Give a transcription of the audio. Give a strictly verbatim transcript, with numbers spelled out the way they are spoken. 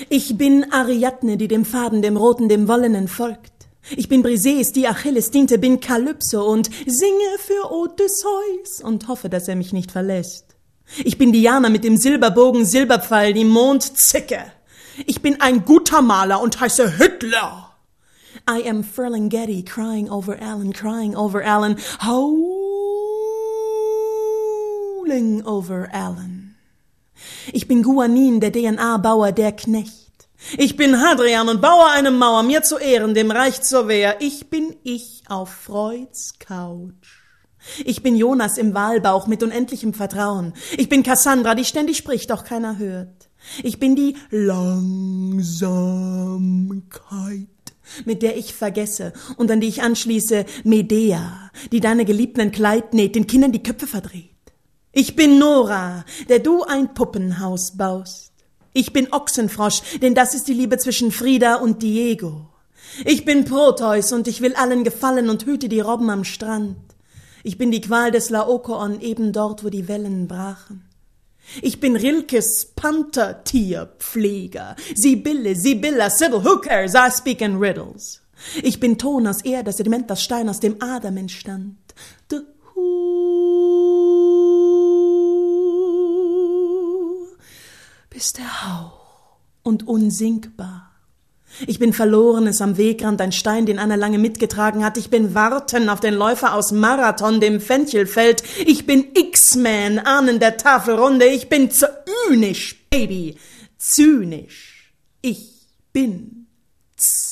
Ich bin Ariadne, die dem Faden, dem Roten, dem Wollenen folgt. Ich bin Briseis, die Achilles diente, bin Kalypso und singe für Odysseus und hoffe, dass er mich nicht verlässt. Ich bin Diana mit dem Silberbogen, Silberpfeil, die Mondzicke. Ich bin ein guter Maler und heiße Hitler. I am Ferlinghetti, crying over Alan, crying over Alan, howling over Alan. Ich bin Guanin, der D N A-Bauer, der Knecht. Ich bin Hadrian und baue eine Mauer, mir zu Ehren, dem Reich zur Wehr. Ich bin ich auf Freuds Couch. Ich bin Jonas im Walbauch mit unendlichem Vertrauen. Ich bin Cassandra, die ständig spricht, doch keiner hört. Ich bin die Langsamkeit, mit der ich vergesse und an die ich anschließe Medea, die deine Geliebten ein Kleid näht, den Kindern die Köpfe verdreht. Ich bin Nora, der du ein Puppenhaus baust. Ich bin Ochsenfrosch, denn das ist die Liebe zwischen Frida und Diego. Ich bin Proteus und ich will allen gefallen und hüte die Robben am Strand. Ich bin die Qual des Laokoon, eben dort, wo die Wellen brachen. Ich bin Rilkes Panthertierpfleger, Sibylle, Sibylla, Sybil, who cares, I speak in riddles. Ich bin Ton aus Erde, das Sediment, das Stein, aus dem Adam entstand. Du bist der Hauch und unsinkbar. Ich bin Verlorenes am Wegrand, ein Stein, den Anna lange mitgetragen hat. Ich bin Warten auf den Läufer aus Marathon, dem Fenchelfeld. Ich bin X-Man, Ahnen der Tafelrunde. Ich bin zynisch, Baby, zynisch. Ich bin zynisch.